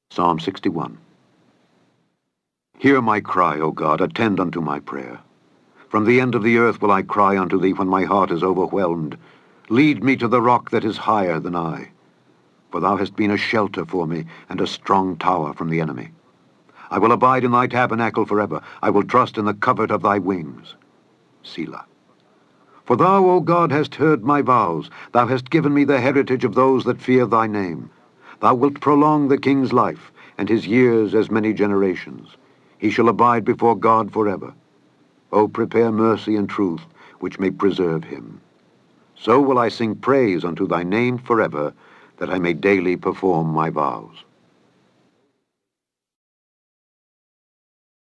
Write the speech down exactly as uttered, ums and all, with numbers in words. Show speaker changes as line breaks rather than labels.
Psalm sixty-one. Hear my cry, O God, attend unto my prayer. From the end of the earth will I cry unto thee when my heart is overwhelmed. Lead me to the rock that is higher than I. For thou hast been a shelter for me, and a strong tower from the enemy. I will abide in thy tabernacle forever. I will trust in the covert of thy wings. Selah. For thou, O God, hast heard my vows. Thou hast given me the heritage of those that fear thy name. Thou wilt prolong the king's life, and his years as many generations. He shall abide before God forever. O prepare mercy and truth, which may preserve him. So will I sing praise unto thy name forever, that I may daily perform my vows.